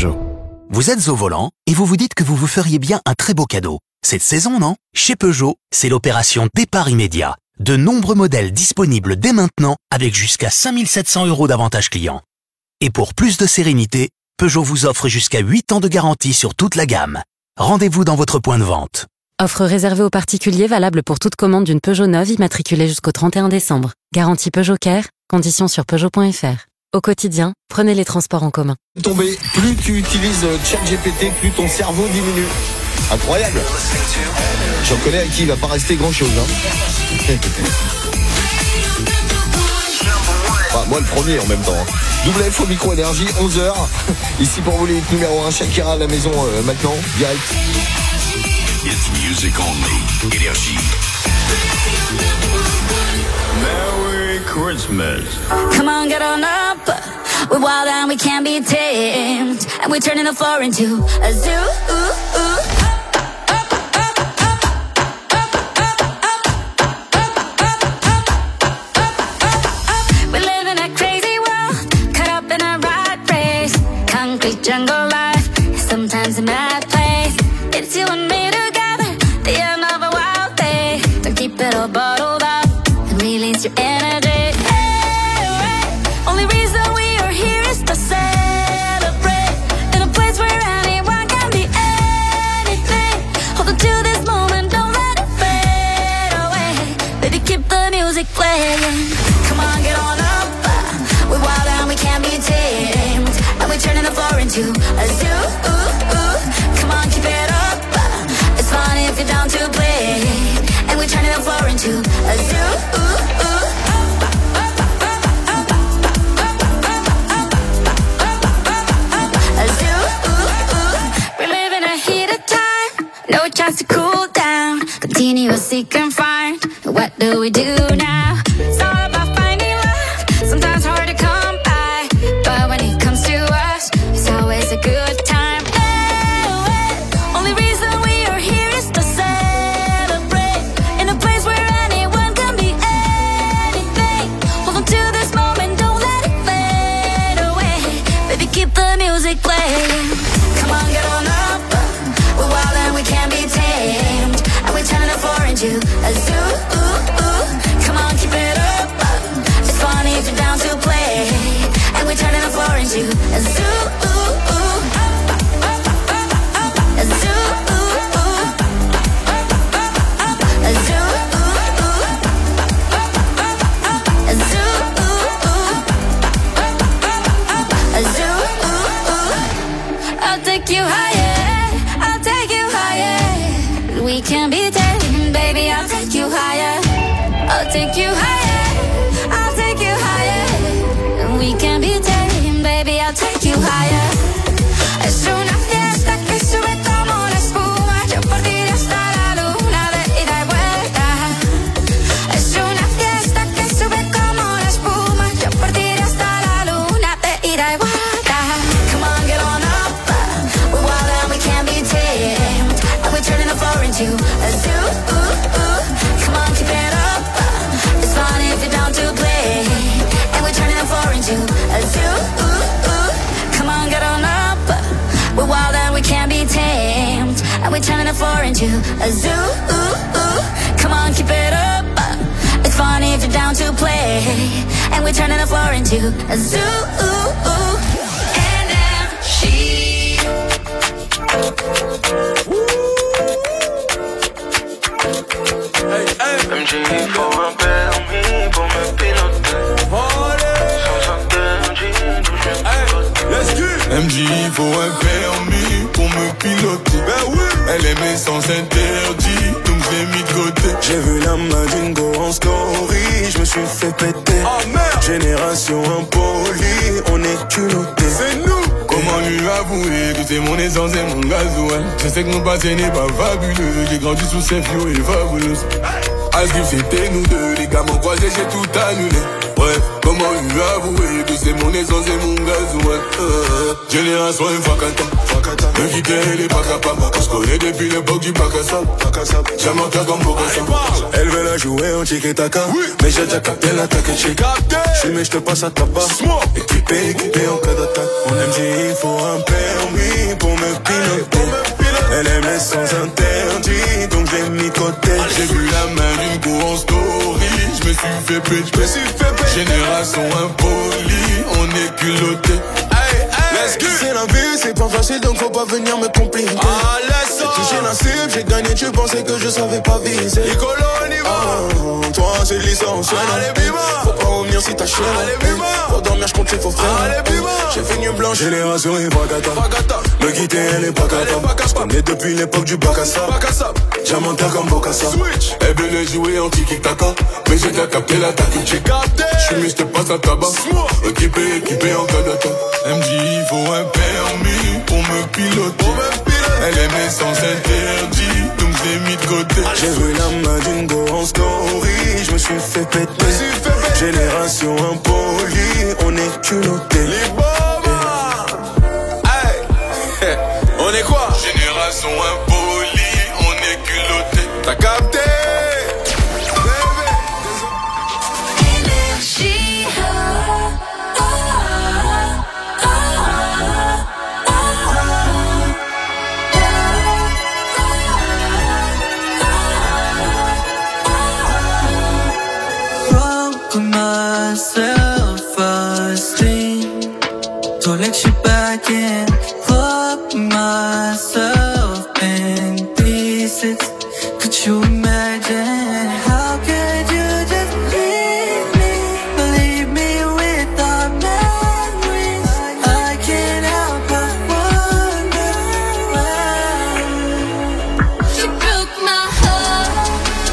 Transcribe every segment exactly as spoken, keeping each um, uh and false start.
Peugeot. Vous êtes au volant et vous vous dites que vous vous feriez bien un très beau cadeau. Cette saison, non? Chez Peugeot, c'est l'opération départ immédiat. De nombreux modèles disponibles dès maintenant avec jusqu'à cinq mille sept cents euros d'avantage client. Et pour plus de sérénité, Peugeot vous offre jusqu'à huit ans de garantie sur toute la gamme. Rendez-vous dans votre point de vente. Offre réservée aux particuliers valable pour toute commande d'une Peugeot neuve immatriculée jusqu'au trente et un décembre. Garantie Peugeot Care, conditions sur Peugeot point F R. Au quotidien, prenez les transports en commun. Tomber, plus tu utilises ChatGPT, plus ton cerveau diminue. Incroyable. J'en connais à qui il va pas rester grand chose. Hein. Enfin, moi le premier en même temps. W F au micro énergie, onze heures. Ici pour vous les numéro un, Shakira à la maison euh, maintenant, direct. It's music only. Énergie. Merry Christmas. Come on, get on up. We're wild and we can't be tamed. And we're turning the floor into a zoo. Ooh, ooh. Jungle life, sometimes a mad place. It's you and me together, the end of a wild day. Don't keep it all bottled up and release your energy. Hey, hey. Only reason we are here is to celebrate. In a place where anyone can be anything. Hold on to this moment, don't let it fade away. Baby, keep the music playing. Come on, get on up. We're wild and we can't be tamed. And we're turning the floor into a zoo. Ooh, ooh. Come on, keep it up. It's fun if you're down to play. And we're turning the floor into a zoo. Ooh, ooh. A zoo. Ooh, ooh. We're living a heated time. No chance to cool down. Continue to seek and find. What do we do now? It's all about finding love. Sometimes hard to come by. But when it comes to us, it's always a good time. Oh, oh. Only reason we are here is to celebrate. In a place where anyone can be anything. Hold on to this moment, don't let it fade away. Baby, keep the music playing. Come on, get on up. We're wild and we can't be tamed. And we're turning the floor into a zoo. Ooh, ooh. Come on, keep it up. It's funny if you're down to play. And we're turning the floor into a zoo. Ooh, ooh. A zoo. Ooh, ooh. A zoo. Ooh, ooh. A zoo. Ooh, ooh. A zoo. Ooh, ooh. I'll take you higher. I'll take you higher. We can be tamed, baby. I'll take you higher. I'll take you higher. I'll take you higher. We can be tamed, baby. I'll take you higher. Es una fiesta que sube como la espuma. Yo por ti hasta la luna de ida y vuelta. Es una fiesta que sube como la espuma. Yo por ti hasta la luna de ida y vuelta. Come on, get on up. We're wild and we can't be tamed. And we're turning the floor into a zoo. Ooh, ooh. Come on, keep it up. It's fun if you're down to play. And we're turning the floor into a zoo. Ooh, ooh. Come on, get on up. We're wild and we can't be tamed. And we're turning the floor into a zoo. Ooh, ooh. Come on, keep it up. It's fun if you're down to play. And we're turning the floor into a zoo. Ooh, ooh. And then she. Hey, hey. M G, il faut un permis pour me piloter. Sans un M G, d'où je pilote. M G, il faut un permis pour me piloter. Ben oui. Elle aimait sans interdit, donc je l'ai mis de côté. J'ai vu la Madingo en story, je me suis fait péter. Oh merde. Génération impolie, on est culottés. C'est nous. Comment lui avouer que c'est mon essence et mon gasoil. Je sais que mon passé n'est pas fabuleux. J'ai grandi sous ces fio et fabuleux. As-Gift c'était nous deux, les gars m'ont croisé, j'ai tout annulé. ouais. Comment lui avouer que c'est mon essence et mon gaz, ouais. Euh, génération Fakata, Fakata. Me quitter, elle est pas capable. On se connaît depuis l'époque du Bakassab. J'aime un cas comme Bokassa. Elle veut la jouer en tiki-taka. Oui. Mais j'ai déjà capté l'attaque et j'ai capté. J'suis mais j'te passe à tabac. Équipé, équipé en cas d'attaque. En M G, il faut un permis pour me piloter. Elle aimait sans interdit, donc j'ai mis côté. J'ai vu la main d'une go en story. J'me suis fait péter. Génération impolie, on est culotté. C'est la vie, c'est pas facile, donc faut pas venir me compliquer. Ah, laisse ça. J'ai touché la cible, j'ai gagné, tu pensais que je savais pas viser. Nicolo, on y va. Ah, toi, c'est licencié. Allez, bima. Faut pas revenir si t'as chier. Allez, bima. Pour dormir, j'compte les faux frères. Allez, bima. J'ai fait une blanche. Génération et Fakata. Me quitter, elle est pas capable. J'connais depuis l'époque du Bakassab. Diamantaire comme Bokassa. Elle venait jouer en tiki-taka. Mais j'ai déjà capté l'attaque. J'ai capté. J'suis mis, j'te passe à tabac. Équipé, équipé en cas d'attaque. M J, il faut un permis pour me piloter. Elle aimait sans interdit, donc j'ai mis de côté. J'ai vu la main d'une go en story, je me suis fait péter. Génération impolie, on est culotté. Les bombes, hey. On est quoi? Génération impolie, on est culotté. T'as capté? Self-esteem, to let you back in, put myself in pieces. Could you imagine? How could you just leave me, leave me without memories? I can't help but wonder why. She broke my heart.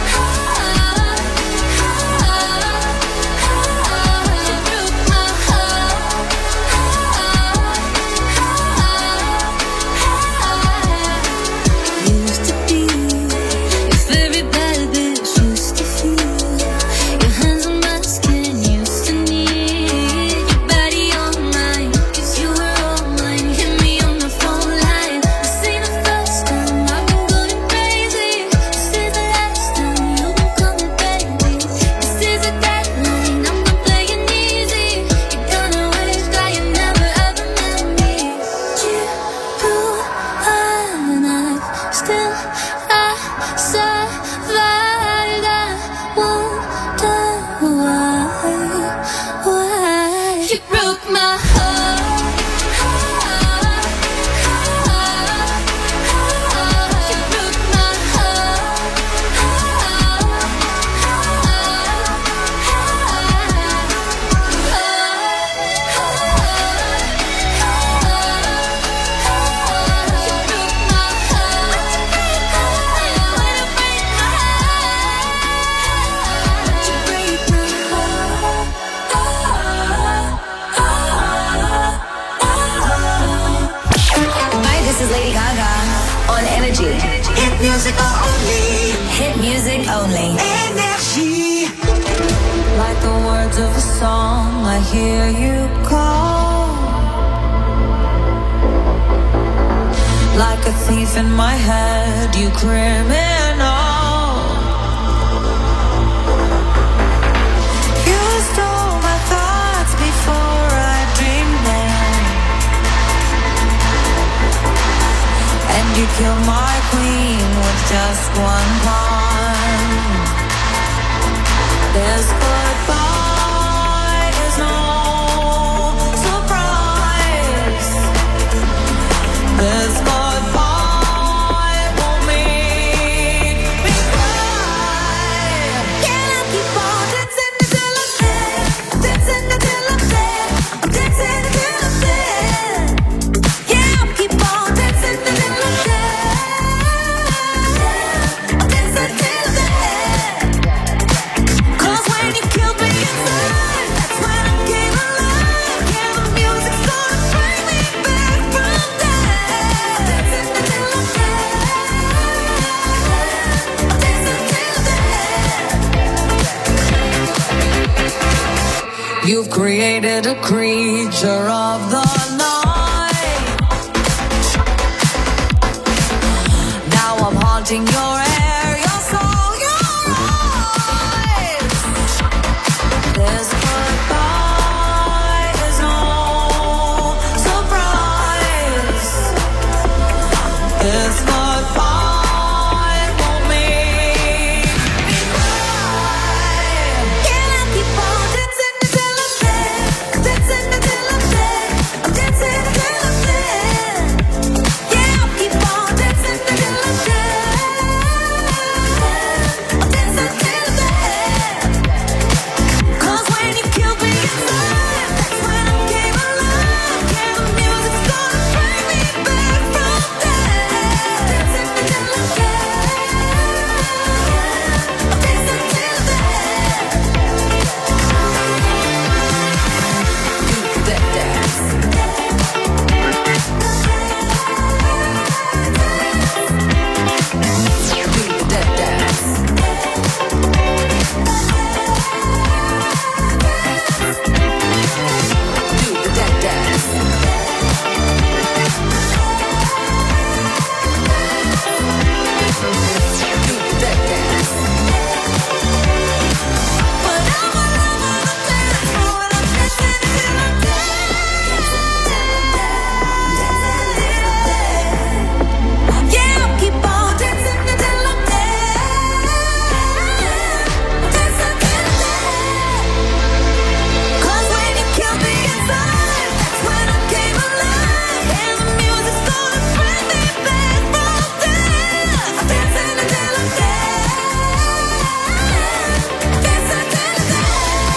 music only. Hit music only. Energy. Like the words of a song, I hear you call. Like a thief in my head, you criminal. You stole my thoughts before I dreamed them, and you killed my queen with just one pawn. This goodbye is no surprise. This goodbye won't make me cry. Can I keep on dancing until I'm dead? Dancing until I'm dead. I'm dancing until I'm dead. Yeah, I'll keep on dancing until I'm dead. I'm dancing till I'm dead. 'Cause when created a creature of the night. Now I'm haunting your air, your soul, your eyes. This goodbye is no surprise. This goodbye won't make me cry. Can I keep on dancing until I'm dead? Dancing until I'm dead. I'm dancing until I'm dead. Yeah, I'll keep on dancing until I'm dead. I'm dancing till I'm dead. 'Cause when you killed me inside, that's when I came alive. Yeah, the music's gonna bring me back from death. Dancing until I'm dead. I'm dancing till I'm dead. Do that dance. Do that dance. Do that dance. Do that dance. But I'm a lover of the dance floor, and I'm dancing till I'm dead. Yeah, I'll keep on dancing until I'm dead. Dancing till I'm dead. 'Cause when you killed me inside, that's when I came alive. And the music's gonna bring me back from death. I'm dancing until I'm dead. Dancing till I'm dead.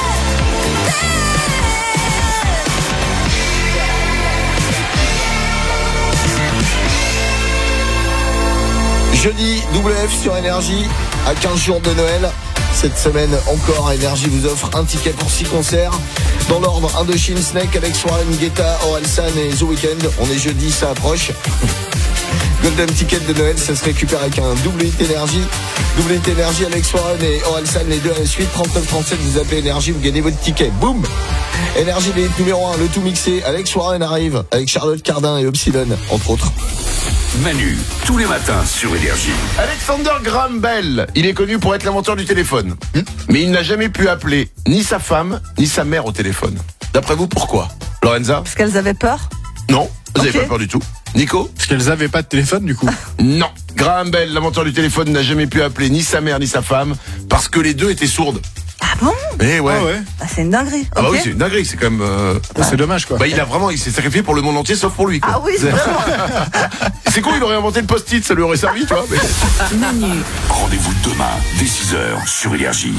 Jeudi, double F sur Énergie, à quinze jours de Noël. Cette semaine encore, Énergie vous offre un ticket pour six concerts. Dans l'ordre, Indochine, Snake, Alex Warren, Guetta, Orelsan et The Weeknd. On est jeudi, ça approche. Golden Ticket de Noël, ça se récupère avec un double hit Énergie. Double hit Énergie, Alex Warren et Orelsan, les deux à la suite. trente-neuf trente-sept, vous appelez Énergie, vous gagnez votre ticket. Boum! Énergie, les hits numéro un, le tout mixé. Alex Warren arrive avec Charlotte Cardin et Upsilon, entre autres. Manu, tous les matins sur Énergie. Alexander Graham Bell, il est connu pour être l'inventeur du téléphone. Mais il n'a jamais pu appeler ni sa femme, ni sa mère au téléphone. D'après vous, pourquoi? Lorenza? Parce qu'elles avaient peur? Non, vous n'avez Ok. pas peur du tout. Nico? Parce qu'elles avaient pas de téléphone du coup. Non. Graham Bell, l'inventeur du téléphone, n'a jamais pu appeler ni sa mère, ni sa femme, parce que les deux étaient sourdes. Ah bon? Eh ouais. Ah ouais. Ah, c'est une dinguerie. Ah bah Ok. oui, c'est une dinguerie, c'est quand même... euh, C'est dommage quoi. Bah il a vraiment, il s'est sacrifié pour le monde entier, sauf pour lui, quoi. Ah oui, vraiment. C'est con, il aurait inventé le post-it, ça lui aurait servi, tu vois. mais- Manu, Rendez-vous demain, dès six heures, sur Énergie.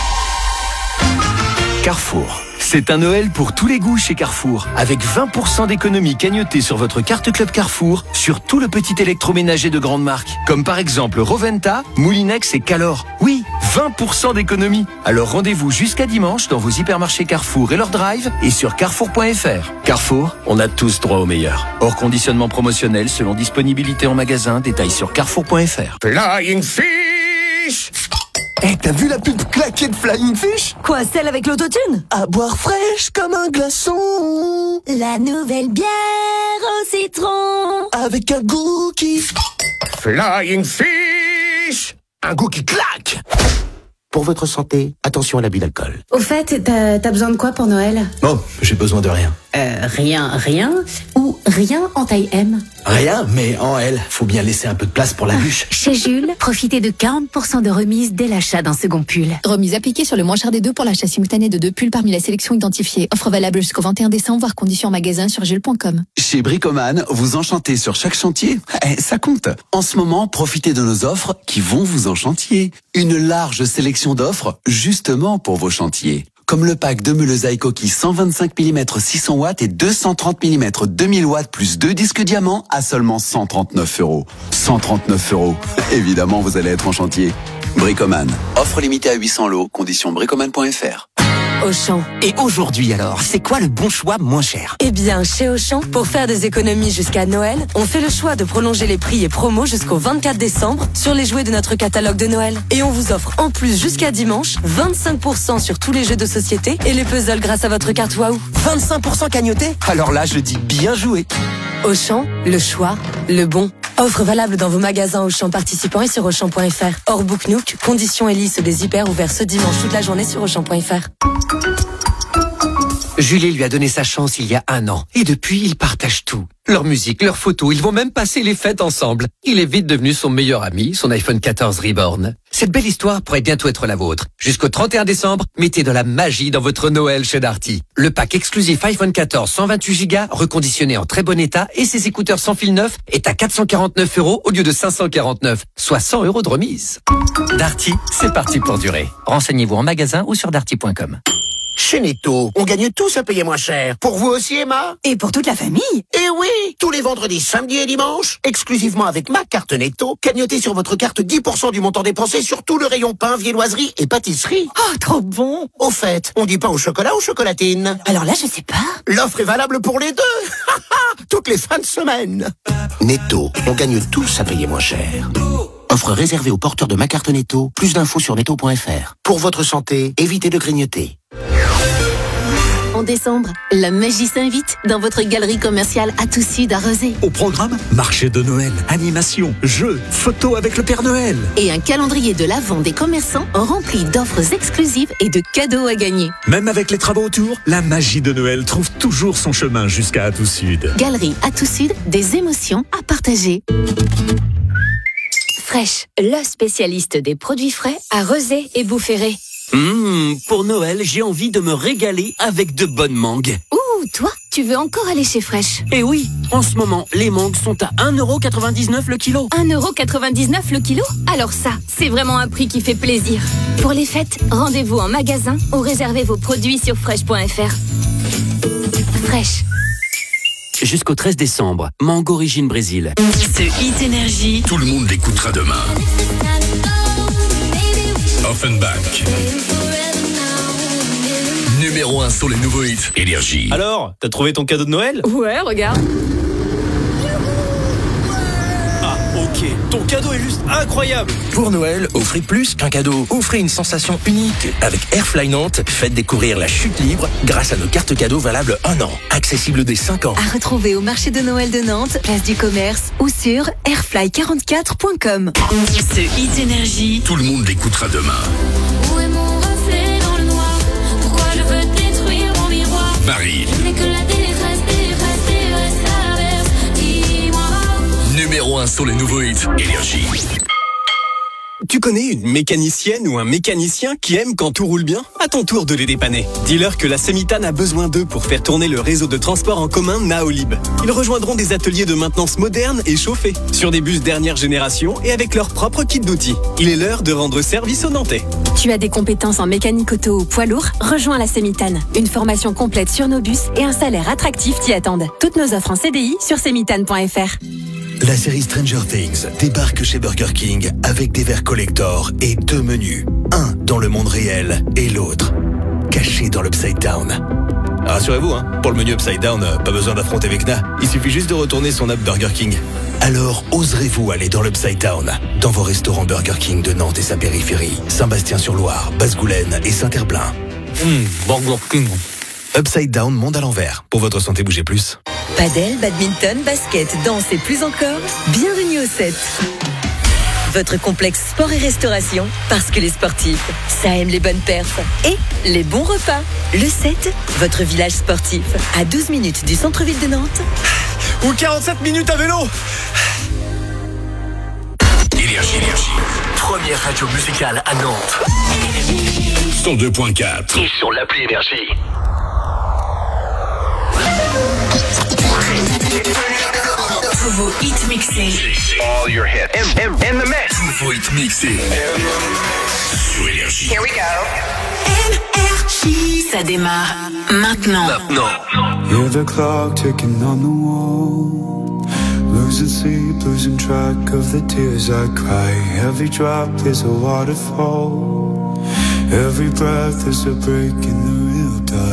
Carrefour. C'est un Noël pour tous les goûts chez Carrefour. Avec vingt pour cent d'économie cagnotée sur votre carte Club Carrefour sur tout le petit électroménager de grande marque. Comme par exemple Roventa, Moulinex et Calor. Oui, vingt pour cent d'économie. Alors rendez-vous jusqu'à dimanche dans vos hypermarchés Carrefour et leur drive et sur carrefour point f r. Carrefour, on a tous droit au meilleur. Hors conditionnement promotionnel selon disponibilité en magasin, détails sur carrefour point f r. Flying Fish. Eh, t'as vu la pub claquée de Flying Fish? Quoi, celle avec l'autotune? À boire fraîche comme un glaçon. La nouvelle bière au citron. Avec un goût qui... Flying Fish. Un goût qui claque. Pour votre santé, attention à l'abus d'alcool. au fait, t'as t'as besoin de quoi pour Noël? Oh, j'ai besoin de rien. Euh, rien, rien ou rien en taille M? Rien, mais en L, faut bien laisser un peu de place pour la bûche. Chez Jules, profitez de quarante pour cent de remise dès l'achat d'un second pull. Remise appliquée sur le moins cher des deux pour l'achat simultané de deux pulls parmi la sélection identifiée. Offre valable jusqu'au vingt et un décembre, voire conditions en magasin sur jules point com. Chez Bricoman, vous enchantez sur chaque chantier. Eh, ça compte. En ce moment, profitez de nos offres qui vont vous enchantier. Une large sélection d'offres justement pour vos chantiers. Comme le pack de meules Aikoki cent vingt-cinq millimètres six cents watts et deux cent trente millimètres deux mille watts plus deux disques diamants à seulement cent trente-neuf euros. cent trente-neuf euros. Évidemment, vous allez être en chantier. Bricoman. Offre limitée à huit cents lots. Conditions bricoman point f r. Auchan. Et aujourd'hui alors, c'est quoi le bon choix moins cher? Eh bien, chez Auchan, pour faire des économies jusqu'à Noël, on fait le choix de prolonger les prix et promos jusqu'au vingt-quatre décembre sur les jouets de notre catalogue de Noël. Et on vous offre en plus jusqu'à dimanche vingt-cinq pour cent sur tous les jeux de société et les puzzles grâce à votre carte Waouh. vingt-cinq pour cent cagnoté? Alors là, je dis bien joué. Auchan, le choix, le bon. Offre valable dans vos magasins Auchan participants et sur Auchan point F R. Hors Book Nook, conditions et liste des hyper ouverts ce dimanche toute la journée sur Auchan point F R. Julie lui a donné sa chance il y a un an. Et depuis, ils partagent tout. Leur musique, leurs photos, ils vont même passer les fêtes ensemble. Il est vite devenu son meilleur ami, son iPhone quatorze Reborn. Cette belle histoire pourrait bientôt être la vôtre. Jusqu'au trente et un décembre, mettez de la magie dans votre Noël chez Darty. Le pack exclusif iPhone quatorze cent vingt-huit giga, reconditionné en très bon état, et ses écouteurs sans fil neuf est à quatre cent quarante-neuf euros au lieu de cinq cent quarante-neuf, soit cent euros de remise. Darty, c'est parti pour durer. Renseignez-vous en magasin ou sur darty point com. Chez Netto, on gagne tous à payer moins cher. Pour vous aussi, Emma? Et pour toute la famille? Eh oui! Tous les vendredis, samedis et dimanches, exclusivement avec ma carte Netto, cagnotez sur votre carte dix pour cent du montant dépensé sur tout le rayon pain, viennoiserie et pâtisserie. Oh, trop bon! Au fait, on dit pas au chocolat ou chocolatine? Alors là, je sais pas. L'offre est valable pour les deux! Toutes les fins de semaine. Netto, on gagne tous à payer moins cher. Offre réservée aux porteurs de ma carte Netto. Plus d'infos sur netto point F R. Pour votre santé, évitez de grignoter. En décembre, la magie s'invite dans votre galerie commerciale Atout Sud à Rezé. Au programme, marché de Noël, animation, jeux, photos avec le Père Noël. Et un calendrier de l'Avent des commerçants rempli d'offres exclusives et de cadeaux à gagner. Même avec les travaux autour, la magie de Noël trouve toujours son chemin jusqu'à Atout Sud. Galerie Atout Sud, des émotions à partager. Fresh, le spécialiste des produits frais à Rezé et Boufféré. Mmh, pour Noël, j'ai envie de me régaler avec de bonnes mangues. Ouh, toi, tu veux encore aller chez Fresh? Eh oui, en ce moment, les mangues sont à un euro quatre-vingt-dix-neuf le kilo. un euro quatre-vingt-dix-neuf le kilo? Alors ça, c'est vraiment un prix qui fait plaisir. Pour les fêtes, rendez-vous en magasin ou réservez vos produits sur fresh point F R. Fresh. Jusqu'au treize décembre, Mango Origine Brésil. Ce Hit Énergie. Tout le monde l'écoutera demain. Offenbach. Numéro un sur les nouveaux hits Énergie. Alors, t'as trouvé ton cadeau de Noël? Ouais, regarde. Ah, ok. Ton cadeau est juste incroyable. Pour Noël, offrez plus qu'un cadeau. Offrez une sensation unique. Avec Airfly Nantes, faites découvrir la chute libre grâce à nos cartes cadeaux valables un an. Accessibles dès cinq ans. À retrouver au marché de Noël de Nantes, place du commerce ou sur airfly quarante-quatre point com. Ce Hit Énergie. Tout le monde l'écoutera demain. Où est mon reflet dans le noir? Pourquoi je veux détruire mon miroir? Marie. Je n'ai que la détresse, détresse, détresse à l'inverse. Dis-moi. Numéro un sur les nouveaux hits Énergie. Tu connais une mécanicienne ou un mécanicien qui aime quand tout roule bien? À ton tour de les dépanner. Dis-leur que la Semitane a besoin d'eux pour faire tourner le réseau de transport en commun Naolib. Ils rejoindront des ateliers de maintenance modernes et chauffés, sur des bus dernière génération et avec leur propre kit d'outils. Il est l'heure de rendre service aux Nantais. Tu as des compétences en mécanique auto ou poids lourd? Rejoins la Semitane. Une formation complète sur nos bus et un salaire attractif t'y attendent. Toutes nos offres en C D I sur semitane point F R. La série Stranger Things débarque chez Burger King avec des verres collector et deux menus. Un dans le monde réel et l'autre caché dans l'Upside Down. Rassurez-vous, hein, pour le menu Upside Down, pas besoin d'affronter Vecna. Il suffit juste de retourner son app Burger King. Alors, oserez-vous aller dans l'Upside Down? Dans vos restaurants Burger King de Nantes et sa périphérie, Saint-Bastien-sur-Loire, Basse-Goulaine et Saint-Herblain. Mmh, Burger King. Upside Down, monde à l'envers. Pour votre santé, bougez plus. Padel, badminton, basket, danse et plus encore, bienvenue au sept. Votre complexe sport et restauration, parce que les sportifs, ça aime les bonnes perfs et les bons repas. Le sept, votre village sportif, à douze minutes du centre-ville de Nantes. Ou quarante-sept minutes à vélo. Énergie, énergie. Première radio musicale à Nantes. cent deux point quatre. Et sur l'appli Énergie. Tous vos hits mixés. All your hits. In, in, in the mix. Tous vos hits mixés. Sur Énergie. Here we go. Énergie. Ça démarre maintenant. Maintenant. Hear the clock ticking on the wall. Losing sleep, losing track of the tears I cry. Every drop is a waterfall. Every breath is a break in the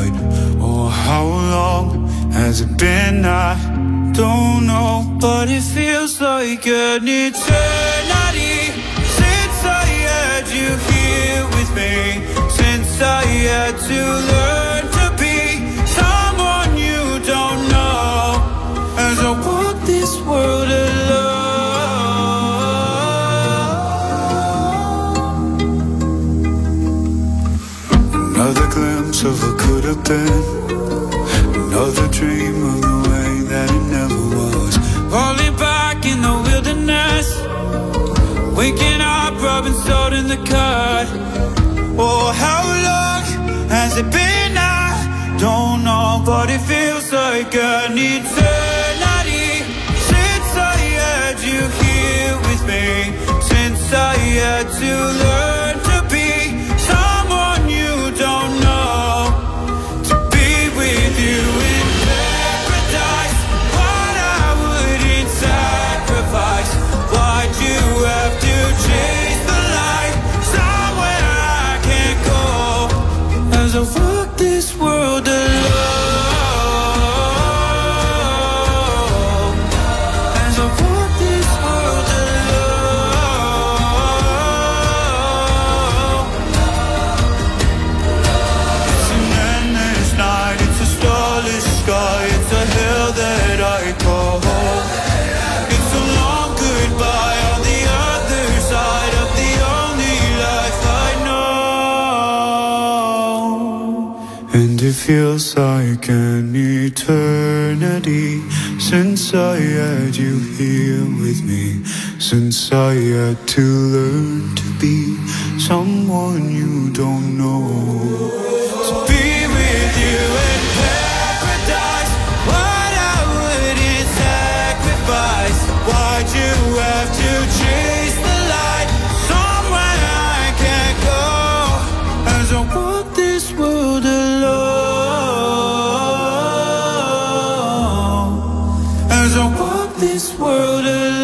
right. Oh, how long has it been? I don't know, but it feels like an eternity since I had you here with me, since I had to learn to be someone you don't know, as I walk this world alone. Another glimpse of what could have been, another dream of the way that it never was. Falling back in the wilderness, waking up, rubbing salt in the cut. Oh, how long has it been? I don't know, but it feels like an eternity since I had you here with me, since I had to learn to be someone you don't know, to be with you in paradise. What I wouldn't sacrifice. Why'd you have to chase the light somewhere I can't go, as I walk this world alone, as I walk this world alone. It's an endless night, it's a starless sky, it's a hell that I call home. It's a long goodbye on the other side of the only life I know. And it feels like an eternity since I had you here with me, since I had to learn to be someone you don't know, to be with you in paradise. What I wouldn't sacrifice. Why'd you have to chase the light somewhere I can't go, as I walk this world alone, as I walk this world alone.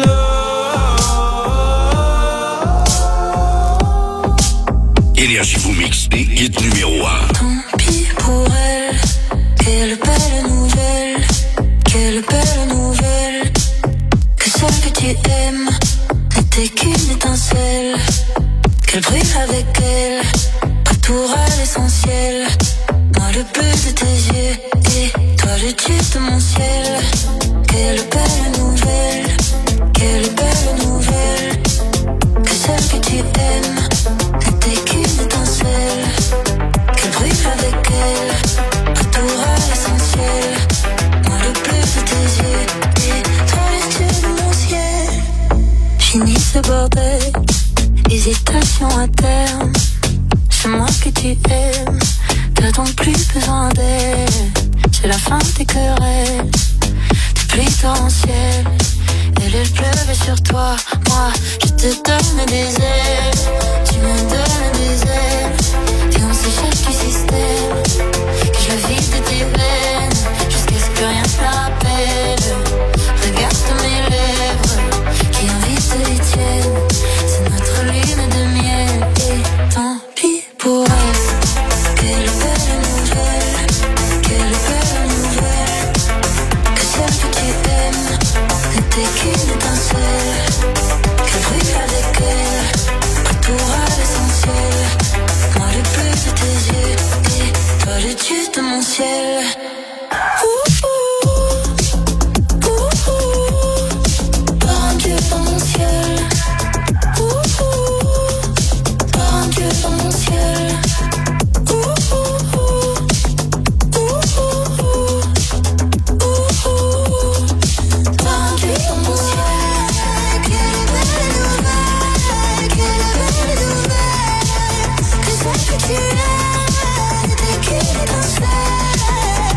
Énergie vous mixe des hits numéro un. Tant pis pour elle, quelle belle nouvelle, quelle belle nouvelle, que celle que tu aimes n'était qu'une étincelle, qu'elle brille avec elle, retour à l'essentiel, moi le bleu de tes yeux et toi le dieu de mon ciel. Quelle belle nouvelle, quelle belle nouvelle, que celle que tu aimes n'était qu'une étincelle, qu'elle brille avec elle, retour à l'essentiel, moi le bleu de tes yeux et toi le dieu de mon ciel. Fini ce bordel, hésitation à terme, c'est moi que tu aimes, t'as donc plus besoin d'elle, c'est la fin des querelles, des pluies torrentielles, elle elle pleuvait sur toi, moi je te donne des ailes, tu me donnes des ailes, et on s'échappe du système, que je le vide de tes veines, jusqu'à ce que rien ne me rappelle, regarde mes lèvres, qui invitent les tiennes, c'est notre lune de miel, et tant pis pour elle. Quelle belle nouvelle, quelle belle nouvelle, que celle que tu aimes n'était qu'une étincelle, qu'elle brille avec elle, retour à l'essentiel, moi le bleu de tes yeux et toi le dieu de mon ciel. Ouh, ouh, ouh, ouh, par un dieu dans mon ciel. Ouh, ouh, par un dieu dans mon ciel. Tu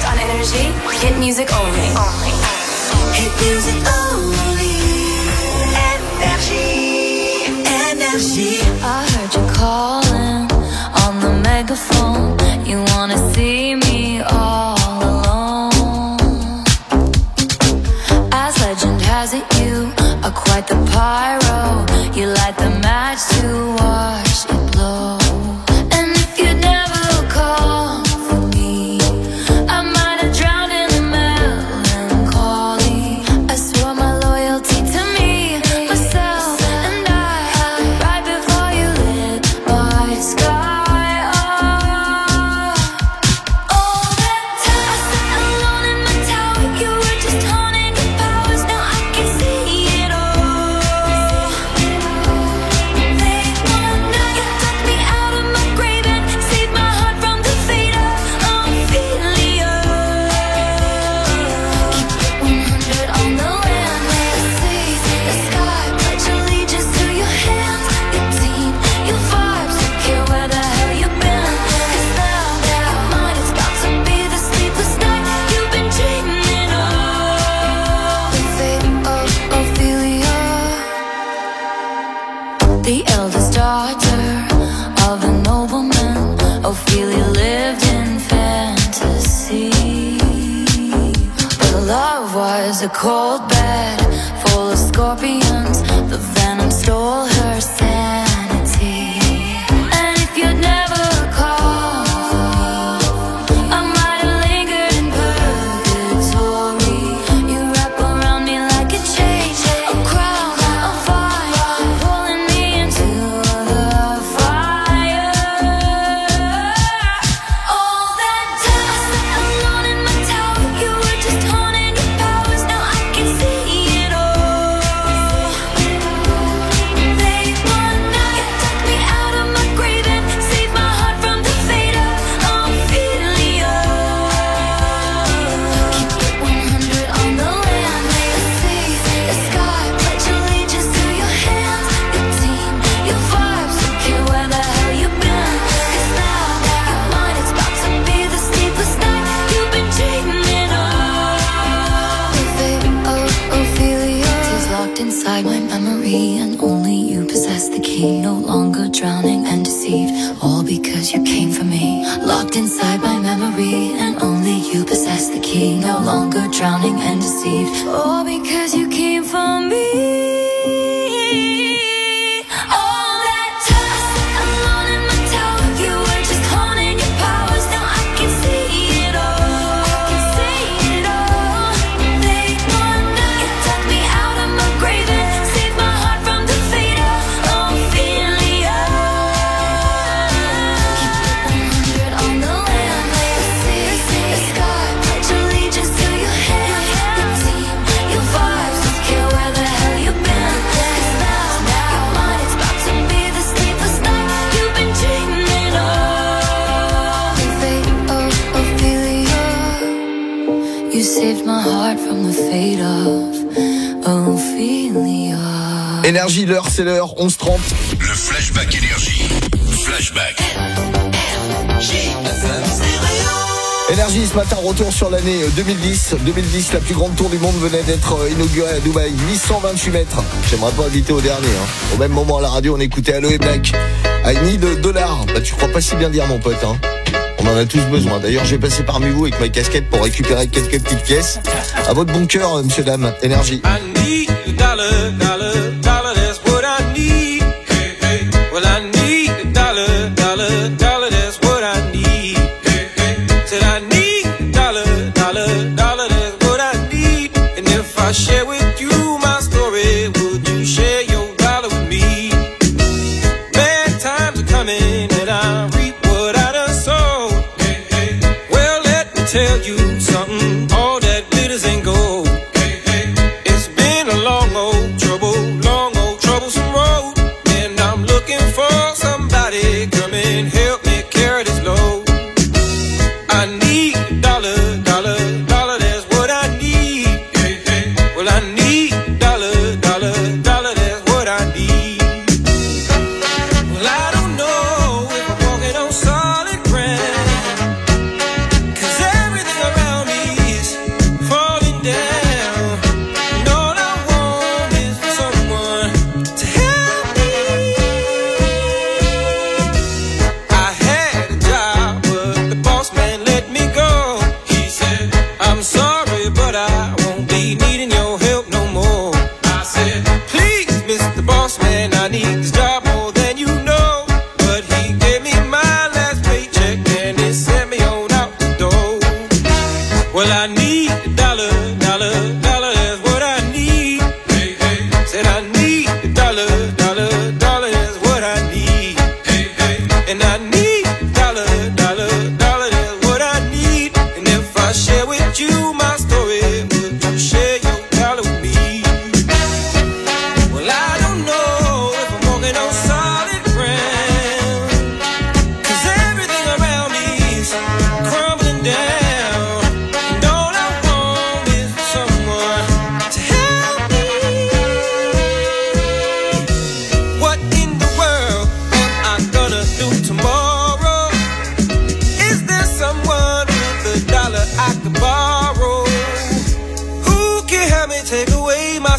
on Energy. Hit music only. Hit music only. Energy. Energy. I heard you calling on the megaphone. You wanna see me all alone. As legend has it, you are quite the pyro. You light the match to watch it blow. And if you never call for me, I might have drowned in the melancholy. I swore my loyalty to me, myself, and I, right before you lit my sky up. All that time I sat alone in my tower, you were just haunting your powers. Now I can see it all. Late one night, you dug me out of my grave and saved my heart from the fate of Ophelia. Keep it one hundred on the land, let us see the sky. Pledge allegiance to your hands, your team, your vibes. Don't care where the hell you've been, 'cause now that mine is about to be the sleepless night you've been dreaming of. The fate of Ophelia, the eldest daughter of a nobleman. Ophelia lived in fantasy, but love was a cold bed full of scorpions. The venom stole her sanity. And if you'd never called, I might have lingered in purgatory. You wrap around me like a chain, a crown, a vine, pulling me into the fire. All that time I sat alone in my tower, you were just haunting your powers. Now I can see it all. Late one night, you dug me out of my grave and saved my heart from the fate of Ophelia. Keep it one hundred on the land, let us see the sky. Pledge allegiance to your hands, your team, your vibes. Don't care where the hell you've been, 'cause now that mine is about to be the sleepless night you've been dreaming of. The fate of Ophelia is locked inside my memory, and only you possess the key. No longer drowning and deceived, all because you came for me. Locked inside my memory, and only you possess the key. No longer drowning and deceived, all because you came for me. All that time I sat alone in my tower, you were just haunting your powers. Now I can see it all. I can see it all. Late one night, you dug me out of my grave and saved my heart from the fate of Ophelia. Keep it one hundred on the land, let us see the sky. Pledge allegiance to your hands, your team, your vibes. Don't care where the hell you've been, 'cause now that mine is about to be the sleepless night you've been dreaming of. The fate of Ophelia, you saved my heart from the fate of Ophelia. Énergie, l'heure, c'est l'heure, onze trente. Le flashback énergie. Flashback. Énergie, ce matin, retour sur l'année deux mille dix. deux mille dix, la plus grande tour du monde venait d'être inaugurée à Dubaï. huit cent vingt-huit mètres. J'aimerais pas habiter au dernier. Hein. Au même moment, à la radio, on écoutait Aloe Black. I need a dollar. Bah, tu crois pas si bien dire, mon pote. Hein. On en a tous besoin. D'ailleurs, j'ai passé parmi vous avec ma casquette pour récupérer quelques petites pièces. À votre bon cœur, monsieur, dame. Énergie. I need a dollar, dollar, dollar, that's what I need. Hey, hey. Well, I need a dollar, dollar, dollar, that's what I need. Hey, hey. Said I need a dollar, dollar, dollar, that's what I need. And if I share with you my story, would you share your dollar with me? Bad times are coming and I reap what I done sown. Hey, hey. Well, let me tell you something, all that glitters ain't gold. Hey, hey. It's been a long old trouble, long old troublesome road, and I'm looking for somebody come and help me carry this load. I need a dollar, dollar, dollar, that's what I need. Hey, hey. Well, I need a dollar, dollar, dollar, that's what I need. Well, I don't know if I'm walking on solid ground, 'cause everything around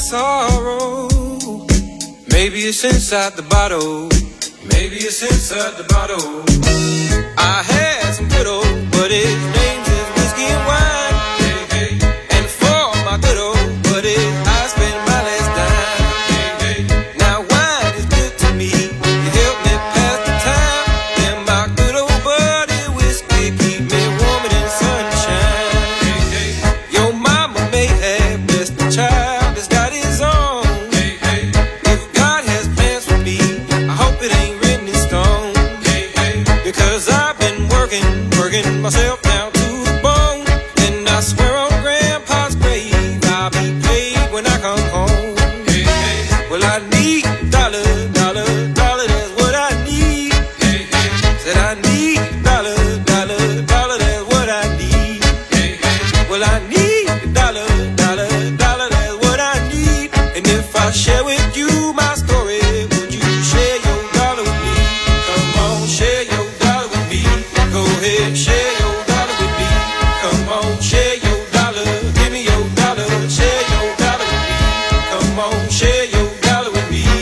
sorrow. Maybe it's inside the bottle. Maybe it's inside the bottle. I had some good old buddies, names is whiskey and wine. Hey, hey. And for my good old buddies, I spent my last dime. Hey, hey. Now wine is good to me. It helped me pass the time. And my good old buddy whiskey keep me warmer than sunshine. Hey, hey. Your mama may have blessed the child that's got his own. Hey, hey. If God has plans for me, I hope it ain't written in stone. Hey, hey. Because I've been working, working myself down to the bone. And I swear on Grandpa's grave, I'll be paid when I come home. Hey, hey. Well, I need dollar, dollar, dollar, that's what I need. Hey, hey. Said I need dollar, dollar, dollar, that's what I need. Hey, hey. Well, I need dollar, dollar, dollar, that's what I need. And if I share with you my story, would you share your dollar with me? Come on, share your dollar with me. Go ahead, share your dollar with me. Come on, share your dollar. Give me your dollar. Share your dollar with me. Come on, share your dollar with me.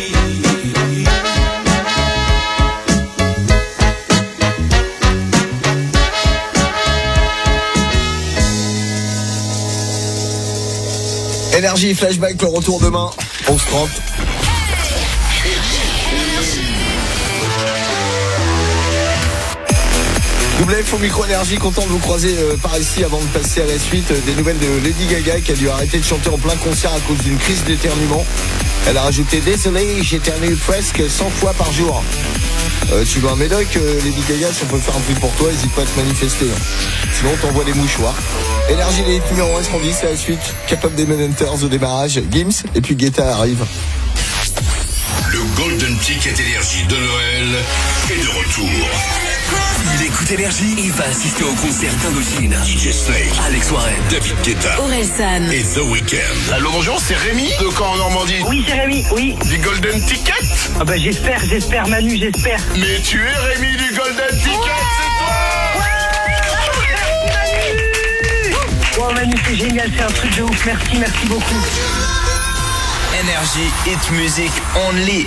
Énergie, flashback, le retour demain, onze heures trente. Double F au micro énergie, content de vous croiser euh, par ici avant de passer à la suite. Euh, des nouvelles de Lady Gaga qui a dû arrêter de chanter en plein concert à cause d'une crise d'éternuement. Elle a rajouté « Désolé, j'éternue presque cent fois par jour ». Euh, tu veux un médoc, euh, Lady Gaga, si on peut faire un truc pour toi, n'hésite pas à te manifester. Sinon, on t'envoie des mouchoirs. Énergie, les hits numéro un, ce qu'on dit, c'est la suite. Capable des Hunters au démarrage, Gims, et puis Guetta arrive. Le Golden Ticket Énergie de Noël est de retour. Il écoute Énergie, il va assister au concert d'Indochine. D J Snake, Alex Warren, David Guetta, Orelsan et The Weeknd. Allô, bonjour, c'est Rémi de Caen en Normandie. Oui, c'est Rémi, oui. Du Golden Ticket. Ah bah j'espère, j'espère Manu, j'espère. Mais tu es Rémi du Golden Ticket, ouais, c'est toi. Ouais, oh Manu, c'est génial, c'est un truc de ouf. Merci, merci beaucoup. Énergie, hit music only.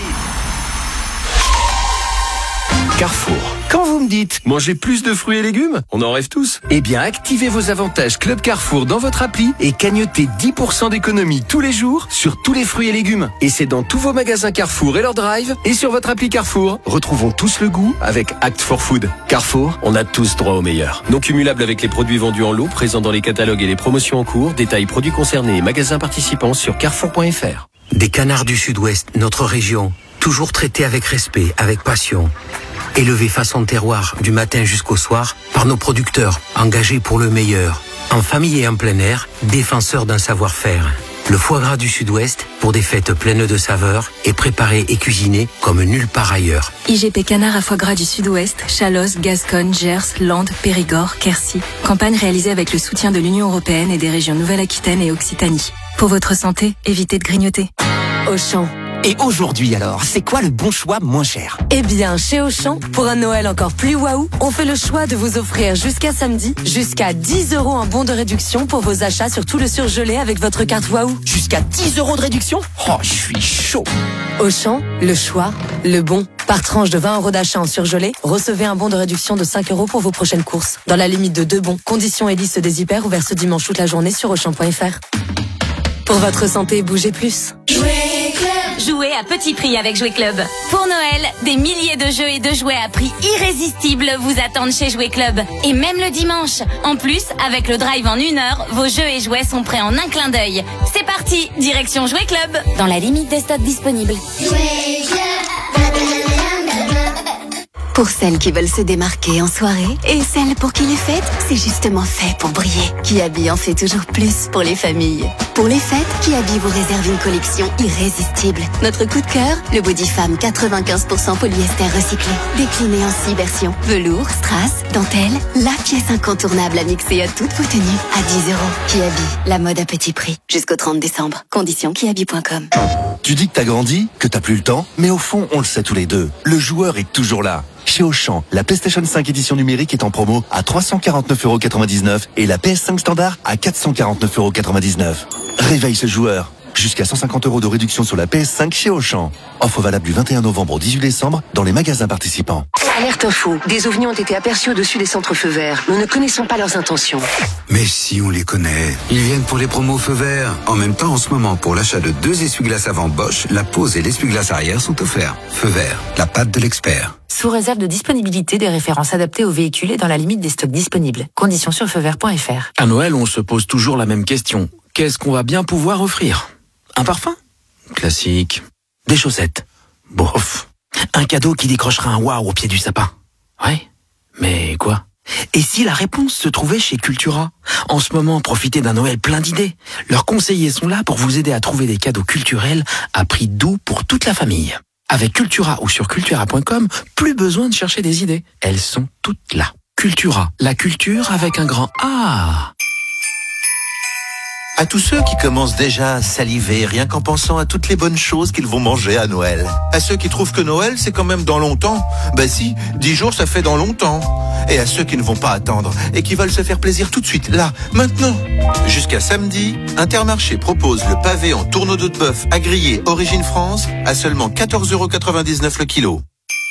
Carrefour. Quand vous me dites manger plus de fruits et légumes, on en rêve tous. Eh bien, activez vos avantages Club Carrefour dans votre appli et cagnotez dix pour cent d'économie tous les jours sur tous les fruits et légumes. Et c'est dans tous vos magasins Carrefour et leur drive et sur votre appli Carrefour. Retrouvons tous le goût avec Act for Food. Carrefour, on a tous droit au meilleur. Non cumulable avec les produits vendus en lot, présents dans les catalogues et les promotions en cours. Détails produits concernés et magasins participants sur carrefour point f r. Des canards du Sud-Ouest, notre région, toujours traités avec respect, avec passion. Élevés façon terroir du matin jusqu'au soir par nos producteurs, engagés pour le meilleur. En famille et en plein air, défenseurs d'un savoir-faire. Le foie gras du Sud-Ouest pour des fêtes pleines de saveurs et préparé et cuisiné comme nulle part ailleurs. I G P Canard à foie gras du Sud-Ouest, Chalosse, Gascogne, Gers, Landes, Périgord, Quercy. Campagne réalisée avec le soutien de l'Union européenne et des régions Nouvelle-Aquitaine et Occitanie. Pour votre santé, évitez de grignoter. Auchan. Et aujourd'hui alors, c'est quoi le bon choix moins cher? Eh bien, chez Auchan, pour un Noël encore plus waouh, on fait le choix de vous offrir jusqu'à samedi, jusqu'à dix euros en bon de réduction pour vos achats sur tout le surgelé avec votre carte waouh. Jusqu'à dix euros de réduction? Oh, je suis chaud. Auchan, le choix, le bon. Par tranche de vingt euros d'achat en surgelé, recevez un bon de réduction de cinq euros pour vos prochaines courses. Dans la limite de deux bons. Conditions et liste des hyper ouverts ce dimanche toute la journée sur auchan point f r. Pour votre santé, bougez plus. Jouer Club. Jouez à petit prix avec Jouer Club. Pour Noël, des milliers de jeux et de jouets à prix irrésistible vous attendent chez Jouer Club. Et même le dimanche. En plus, avec le drive en une heure, vos jeux et jouets sont prêts en un clin d'œil. C'est parti, direction Jouer Club. Dans la limite des stocks disponibles. Jouer Club. Pour celles qui veulent se démarquer en soirée et celles pour qui les fêtes, c'est justement fait pour briller. Kiabi en fait toujours plus pour les familles. Pour les fêtes, Kiabi vous réserve une collection irrésistible. Notre coup de cœur, le Body Femme quatre-vingt-quinze pour cent polyester recyclé. Décliné en six versions. Velours, strass, dentelle, la pièce incontournable à mixer à toutes vos tenues à dix euros. Kiabi, la mode à petit prix. Jusqu'au trente décembre. Conditions kiabi point com. Tu dis que t'as grandi, que t'as plus le temps, mais au fond, on le sait tous les deux. Le joueur est toujours là. Chez Auchan, la PlayStation cinq édition numérique est en promo à trois cent quarante-neuf euros quatre-vingt-dix-neuf et la P S cinq standard à quatre cent quarante-neuf euros quatre-vingt-dix-neuf. Réveille ce joueur. Jusqu'à cent cinquante euros de réduction sur la P S cinq chez Auchan. Offre valable du vingt et un novembre au dix-huit décembre dans les magasins participants. Alerte info. Des ovnis ont été aperçus au-dessus des centres feux verts. Nous ne connaissons pas leurs intentions. Mais si, on les connaît. Ils viennent pour les promos feux verts. En même temps, en ce moment, pour l'achat de deux essuie-glaces avant Bosch, la pose et l'essuie-glace arrière sont offerts. Feu vert, la patte de l'expert. Sous réserve de disponibilité des références adaptées aux véhicules et dans la limite des stocks disponibles. Conditions sur feu vert point f r. À Noël, on se pose toujours la même question. Qu'est-ce qu'on va bien pouvoir offrir? Un parfum? Classique. Des chaussettes? Bof. Un cadeau qui décrochera un waouh au pied du sapin? Ouais. Mais quoi? Et si la réponse se trouvait chez Cultura? En ce moment, profitez d'un Noël plein d'idées. Leurs conseillers sont là pour vous aider à trouver des cadeaux culturels à prix doux pour toute la famille. Avec Cultura ou sur cultura point com, plus besoin de chercher des idées. Elles sont toutes là. Cultura, la culture avec un grand A. À tous ceux qui commencent déjà à saliver rien qu'en pensant à toutes les bonnes choses qu'ils vont manger à Noël. À ceux qui trouvent que Noël c'est quand même dans longtemps. Bah si, dix jours ça fait dans longtemps. Et à ceux qui ne vont pas attendre et qui veulent se faire plaisir tout de suite, là, maintenant. Jusqu'à samedi, Intermarché propose le pavé en tourneau de bœuf à griller Origine France à seulement quatorze euros quatre-vingt-dix-neuf le kilo.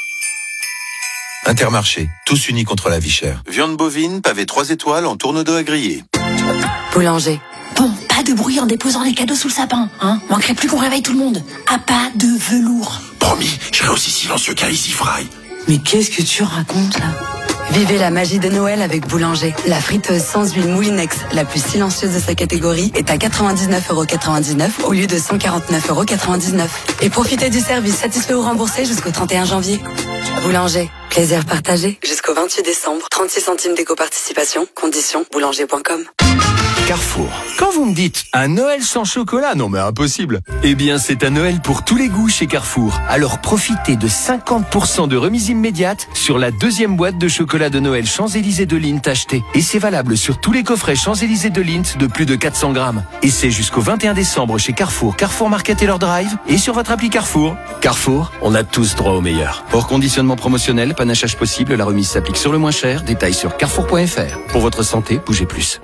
Intermarché, tous unis contre la vie chère. Viande bovine, pavé trois étoiles en tourneau d'eau à griller. Boulanger. Bon, pas de bruit en déposant les cadeaux sous le sapin, hein. Manquerait plus qu'on réveille tout le monde. À pas de velours. Promis, je serai aussi silencieux qu'Easy Fry. Mais qu'est-ce que tu racontes, là? Vivez la magie de Noël avec Boulanger. La friteuse sans huile Moulinex, la plus silencieuse de sa catégorie, est à quatre-vingt-dix-neuf euros quatre-vingt-dix-neuf au lieu de cent quarante-neuf euros quatre-vingt-dix-neuf. Et profitez du service satisfait ou remboursé jusqu'au trente et un janvier. Boulanger, plaisir partagé jusqu'au vingt-huit décembre. trente-six centimes d'éco-participation. Conditions boulanger point com. Carrefour. Quand vous me dites un Noël sans chocolat, non mais impossible. Eh bien, c'est un Noël pour tous les goûts chez Carrefour. Alors profitez de cinquante pour cent de remise immédiate sur la deuxième boîte de chocolat de Noël Champs-Élysées de Lindt achetée. Et c'est valable sur tous les coffrets Champs-Élysées de Lindt de plus de quatre cents grammes. Et c'est jusqu'au vingt et un décembre chez Carrefour, Carrefour Market et leur Drive et sur votre appli Carrefour. Carrefour, on a tous droit au meilleur. Hors conditionnement promotionnel, panachage possible, la remise s'applique sur le moins cher. Détails sur carrefour point f r. Pour votre santé, bougez plus.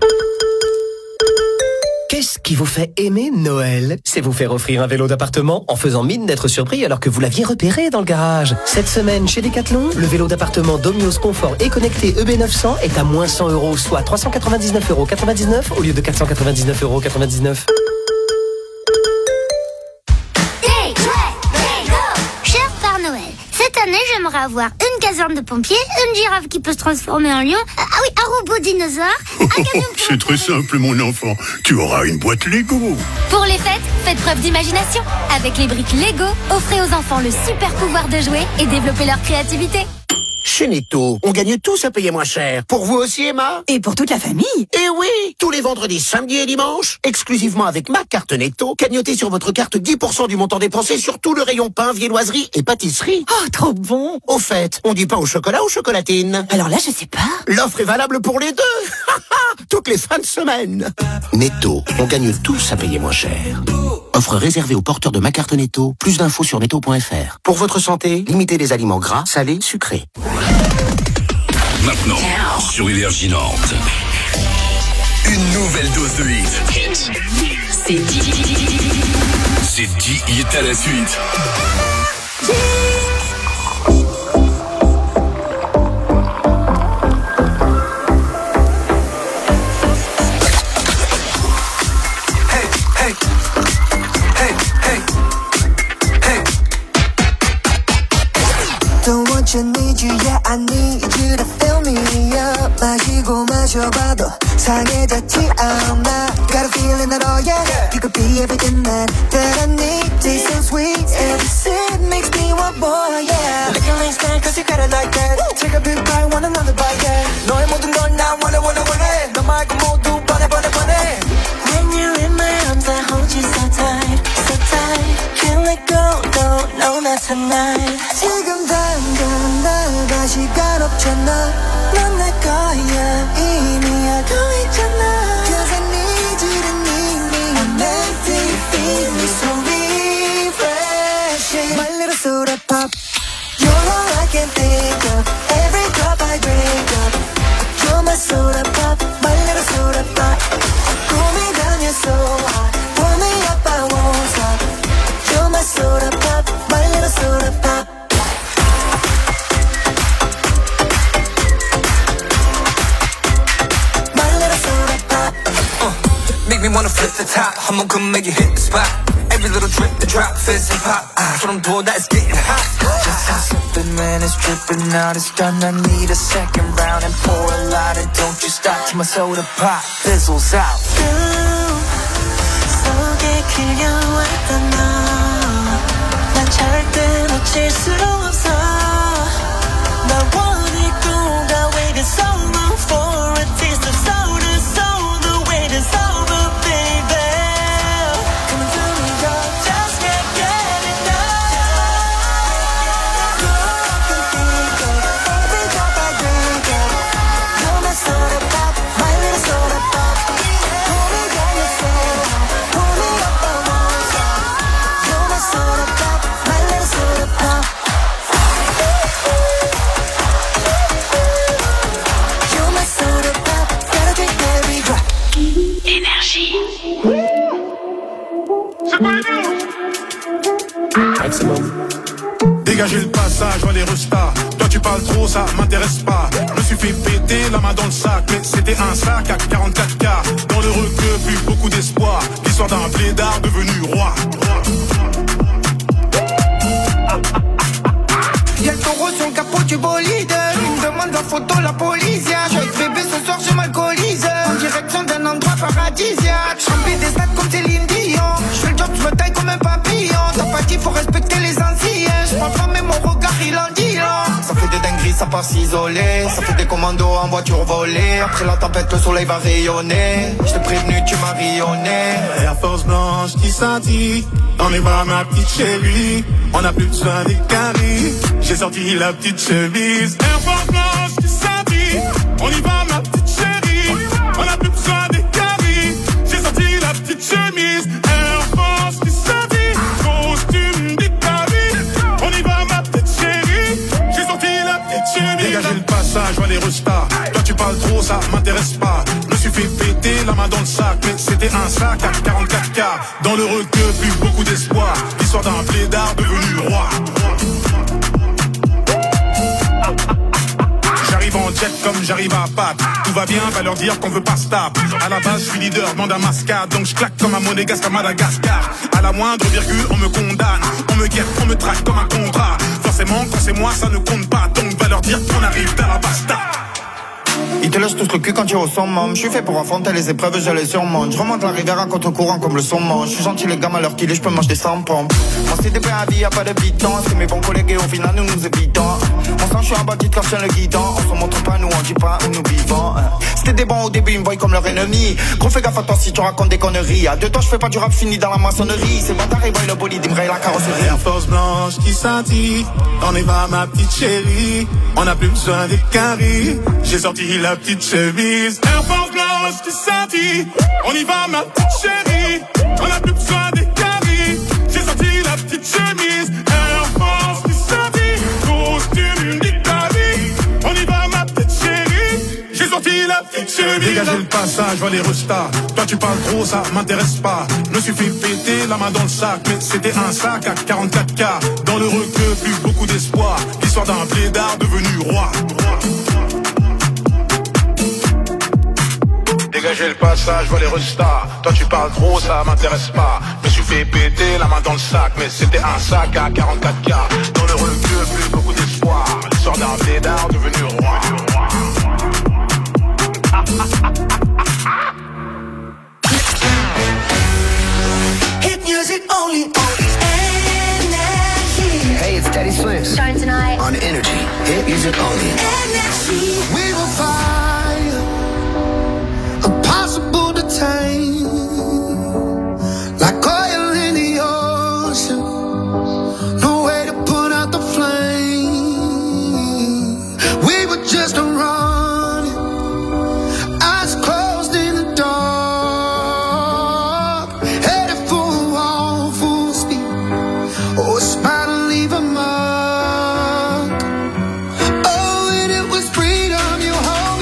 Qu'est-ce qui vous fait aimer Noël? C'est vous faire offrir un vélo d'appartement en faisant mine d'être surpris alors que vous l'aviez repéré dans le garage. Cette semaine, chez Decathlon, le vélo d'appartement Domios Confort et connecté E B neuf cents est à moins cent euros, soit trois cent quatre-vingt-dix-neuf euros quatre-vingt-dix-neuf au lieu de quatre cent quatre-vingt-dix-neuf euros quatre-vingt-dix-neuf. Cher Père Noël, cette année, j'aimerais avoir une caserne de pompiers, une girafe qui peut se transformer en lion, ah oui, un robot dinosaure, un camion... C'est très simple, mon enfant. Tu auras une boîte Lego. Pour les fêtes, faites preuve d'imagination. Avec les briques Lego, offrez aux enfants le super pouvoir de jouer et développer leur créativité. Chez Netto, on gagne tous à payer moins cher. Pour vous aussi, Emma? Et pour toute la famille? Eh oui! Tous les vendredis, samedis et dimanches, exclusivement avec ma carte Netto, cagnotez sur votre carte dix pour cent du montant dépensé sur tout le rayon pain, viennoiserie et pâtisserie. Oh, trop bon! Au fait, on dit pas au chocolat ou chocolatine? Alors là, je sais pas. L'offre est valable pour les deux! Toutes les fins de semaine. Netto, on gagne tous à payer moins cher. Offre réservée aux porteurs de ma carte Netto. Plus d'infos sur netto point f r. Pour votre santé, limitez les aliments gras, salés, sucrés. Maintenant, sur Énergie Nantes, une nouvelle dose de hit. C'est dix. C'est dix hits à la suite. Don't want you, need you, yeah, I need you to fill me up. 마시고 마셔봐도 상해졌지 않아. Got a feeling that, oh yeah, you could be everything that, that I need. Taste so sweet, every sip makes me want more, yeah. Lick it like that, cause you got it like that. Take a big bite, want another bite, yeah. 너의 모든 걸 나 원해, 원해, 원해. 너 말고 모두 번해, 번해, 번해. When you're in my arms, I hold you so tight, so tight. Can't let go, no, no, not tonight. 지금 당장 나가 시간 없잖아. 넌 내 거야, 이미 알고 있잖아. Cause I need you to need me. I'm meant to feel me so refreshing. My little soda pop. You're all I can think of. Every drop I drink up. You're my soda pop. My little soda pop. Cool me down, you're so hot. Pull me up, I won't. me wanna flip the top. I'ma come make you hit the spot. Every little drip, the drop, fizz and pop. Ah, so I'm told that it's getting hot. Just how something, man, it's dripping out. It's done, I need a second round. And pour a lot and don't you stop till my soda pop fizzles out. 속에 그려왔던 너 난 절대 놓칠 수 없어 날 원했고 나 waited so long for a taste of soda so the wait is over baby Come and tell me girl just can't get enough You're all I can think of every drop I drink of You're my soda pop, my little soda pop Pull me down yourself Pull me up on one side You're my soda pop, my little soda pop You're my soda pop, gotta drink every drop Énergie C'est pas les news Maximum Dégagez le passage, vois les restats. Toi tu parles trop, ça m'intéresse pas. Je me suis fait péter la main dans le sac, mais c'était un sac à quarante-quatre K. Dans le requeu, plus beaucoup d'espoir. L'histoire d'un blédard devenu roi. Y'a le taureau sur le capot du bolide. Il me demande la photo, la police. Yeah. Je vais bébé ce soir, je m'alcoolise. En direction d'un endroit paradisiaque. Je remplis des stats comme Céline Dion. Je fais le job, je me taille comme un papillon. T'as pas dit, faut respecter les anciens. Je prends pas, mais mon regard, il en dit long. Ça fait des dingueries, ça part s'isoler. Ça fait des commandos en voiture volée. Après la tempête, le soleil va rayonner. Je t'ai prévenu, tu m'as rayonné. Air Force blanche qui scintille. On est pas ma petite chérie. On a plus besoin des caries. J'ai sorti la petite chemise. Air Force blanche qui scintille. On y va ma petite chérie. On a plus besoin des caries. J'ai sorti la petite chemise. Air Force qui scintille. Costume d'Italie. On y va ma petite chérie. J'ai sorti la petite chemise. Dégagez le passage, vois les restats. Toi tu parles trop, ça m'intéresse pas. Je me suis fait péter la main dans le sac, mais c'était un sac à quarante-quatre K. Dans le requeu, plus beaucoup d'espoir. L'histoire d'un blédard devenu roi. J'arrive en jet comme j'arrive à Pâques. Tout va bien, va leur dire qu'on veut pas stop. À la base, je suis leader, demande à mascade. Donc je claque comme un monégasque à Madagascar. À la moindre virgule, on me condamne. On me guette, on me traque comme un contrat. Forcément, quand c'est moi, ça ne compte pas. Donc va leur dire qu'on arrive dans la basta. Ils te lâchent tous le cul quand tu es au summum. Je suis fait pour affronter les épreuves, je les surmonte. Je remonte la rivière à contre-courant comme le saumon. Je suis gentil les gamins à l'heure qu'il est, je peux manger des sans pompes. Moi c'est des prêts à vie, y'a pas de biton. C'est mes bons collègues et au final nous nous évitons. Mon sang je suis un bandit quand je tiens le guidon. On se montre pas, nous on dit pas où nous vivons. C'était des bons au début, ils me voient comme leur ennemi. Gros fais gaffe à toi si tu racontes des conneries. À deux temps je fais pas du rap fini dans la maçonnerie. C'est bâtard et voient le bolide, ils me rayent la carrosserie. Air Force blanche qui scintille. On est pas ma petite chérie. On a plus besoin des caries. J'ai sorti la petite chemise. Air Force blanche qui scintille. On y va ma petite chérie. On a plus besoin des caries. J'ai sorti la petite chemise. Air Force qui scintille. Costume d'Italie. On y va ma petite chérie. J'ai sorti la petite chemise. Dégagez le passage, vois les restats. Toi tu parles trop, ça m'intéresse pas. Je me suis fait péter la main dans le sac, mais c'était un sac à quarante-quatre K. Dans le requeu, plus beaucoup d'espoir. L'histoire d'un blédard devenu roi. Dégagez le passage, vois les restats. Toi tu parles trop, ça m'intéresse pas. Je me suis fait péter la main dans le sac, mais c'était un sac à quarante-quatre K. Dans le requeu, plus beaucoup d'espoir. L'histoire d'un blédard devenu roi. Hit music only on Energy. Hey, it's Teddy Swims. Starting tonight On Energy. Hit music only. Energy. We will find impossible to tame, like oil in the ocean. No way to put out the flame. We were just running, eyes closed in the dark, headed for a wall full speed. Oh, it's about to leave a mark. Oh, and it was freedom you hold.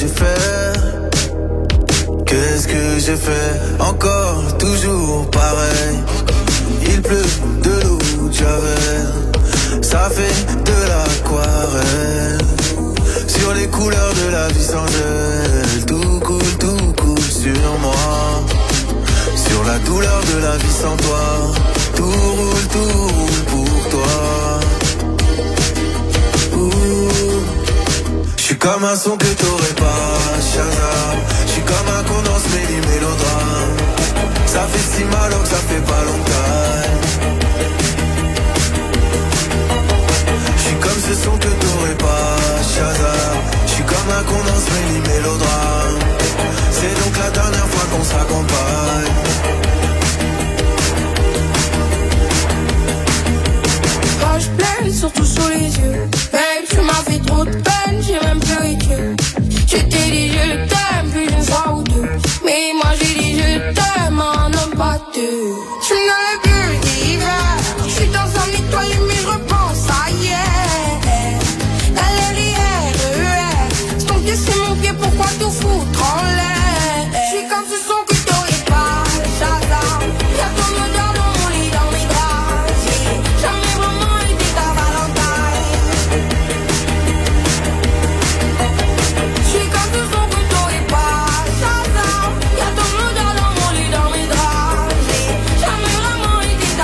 faire? Qu'est-ce que j'ai fait? Encore, toujours pareil. Il pleut de l'eau de Javel, ça fait de l'aquarelle. Sur les couleurs de la vie sans gel, tout coule, tout coule sur moi. Sur la douleur de la vie sans toi, tout roule, tout roule pour toi. J'suis comme un son que t'aurais pas, Shazam. J'suis comme un condense méli mélodrame. Ça fait si mal que ça fait pas longtemps. J'suis comme ce son que t'aurais pas, Shazam. J'suis comme un condense méli mélodrame. C'est donc la dernière fois qu'on s'accompagne. Quand je pleure, surtout sous les yeux. Babe, tu m'as fait trop de peine, j'ai même pleuré que. Je t'ai dit je t'aime plus d'une fois ou deux. Mais moi j'ai dit je t'aime, un homme pas deux. Je suis dans le bulle d'hiver, je suis dans un étoile mais je repense à hier. Galerie R E R, c'est ton pied, c'est mon pied, pourquoi tout foutre en l'air? Je suis comme ce son que t'aurais pas, Shazam. Y'a ton odeur dans mon lit, dans mes draps. J'ai jamais vraiment été ta Valentine. Je suis comme ce son que t'aurais pas, Shazam. Y'a ton odeur dans mon lit, dans mes draps. J'ai jamais vraiment été ta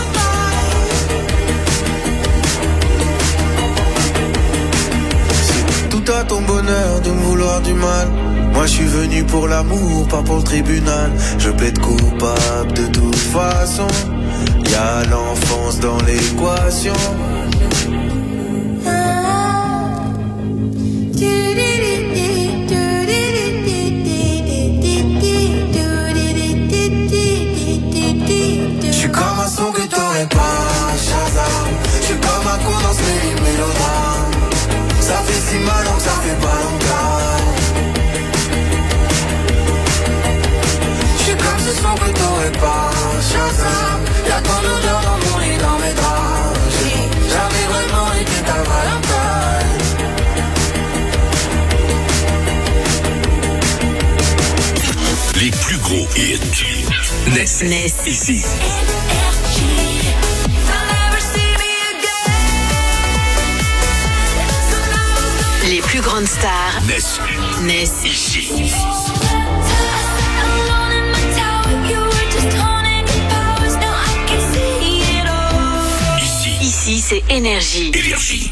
Valentine. C'est tout à ton bonheur de me vouloir du mal. Moi je suis venu pour l'amour, pas pour le tribunal. Je plaide coupable de toute façon. Y'a l'enfance dans l'équation. J'suis comme un son que t'aurais pas, Shazam. J'suis comme un con dans ce mélodrame. Ça fait si mal que ça fait pas longtemps. J'suis comme ce son que t'aurais pas, Shazam. Y'a ton odeur dans mon lit, dans mes draps. J'ai jamais vraiment été ta Valentine. Les plus gros hits naissent ici. Les plus grandes stars naissent naissent ici. Ici. Ici, c'est Énergie. Énergie.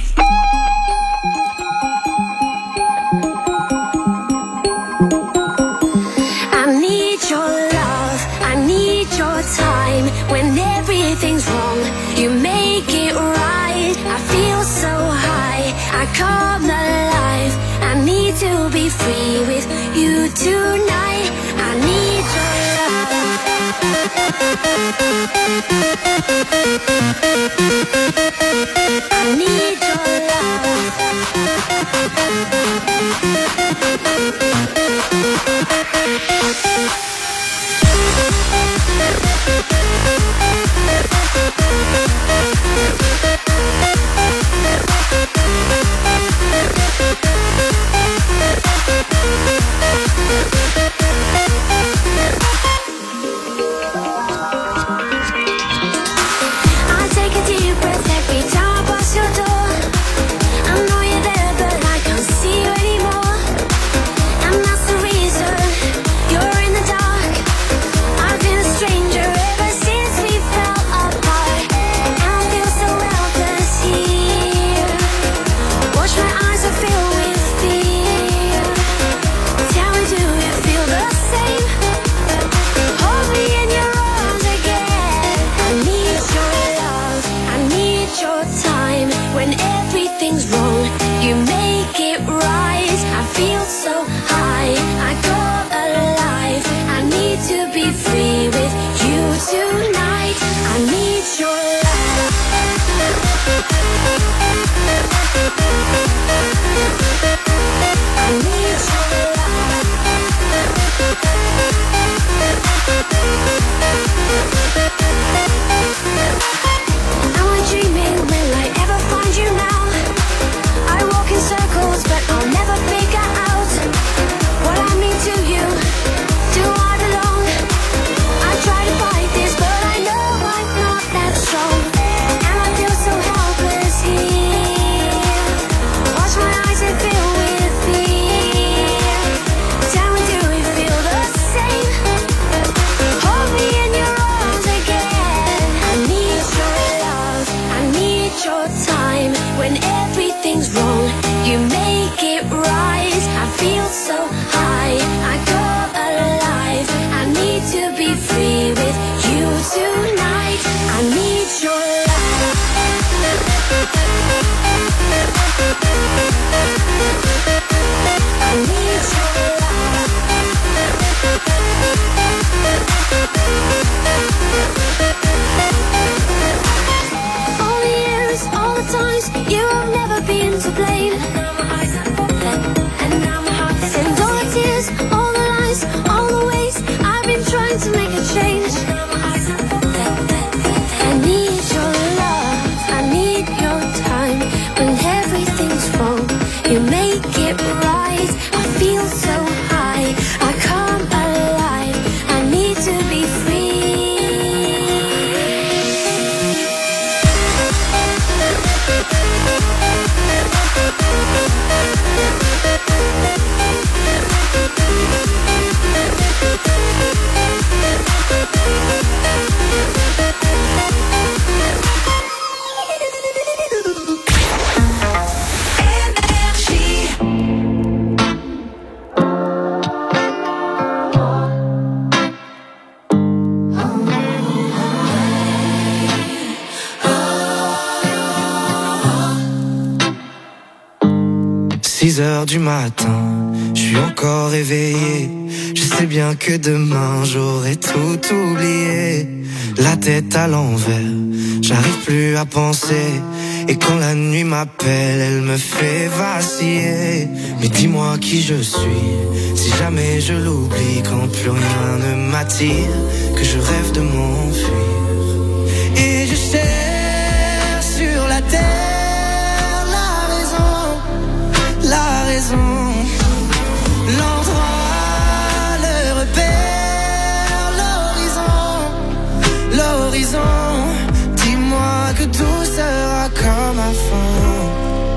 I need your love, I need your time. When everything's wrong, you make it right. I feel so high, I come alive. I need to be free with you tonight. I need your love. I need your love. I take a deep breath every time I pass your door. I know you're there, but I can't see you anymore. And that's the reason you're in the dark. I've been a stranger ever since we fell apart. And I feel so helpless here. Watch my eyes are filled with fear. Tell me, do you feel the same? Hold me in your arms again. I need your love, I need your time. When everything's wrong, you make it right. I feel so high, I go alive. I need to be free with you tonight. I need your love. I need your love. Am I dreaming? Will I ever find you now? I walk in circles, but I'll never figure out six heures du matin, je suis encore éveillé. Je sais bien que demain j'aurai tout oublié. La tête à l'envers, j'arrive plus à penser. Et quand la nuit m'appelle, elle me fait vaciller. Mais dis-moi qui je suis, si jamais je l'oublie. Quand plus rien ne m'attire, que je rêve de m'enfuir. Et je cherche sur la terre la raison, la raison, l'endroit, le repère, l'horizon, l'horizon. Dis-moi que tout sera comme avant.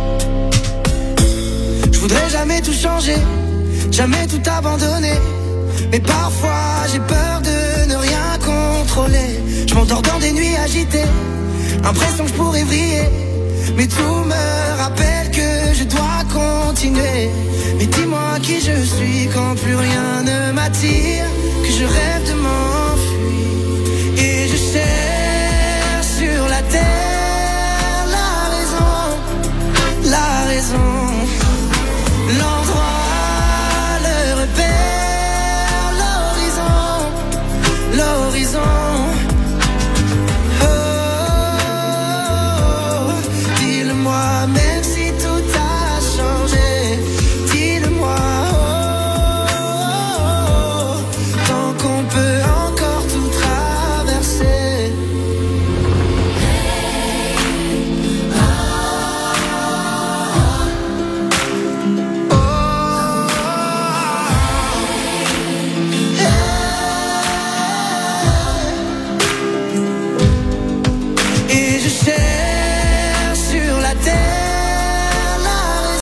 Je voudrais jamais tout changer, jamais tout abandonner. Mais parfois j'ai peur de ne rien contrôler. Je m'endors dans des nuits agitées, impression que je pourrais briller. Mais tout me rappelle que je dois continuer. Mais dis-moi qui je suis quand plus rien ne m'attire, que je rêve de m'en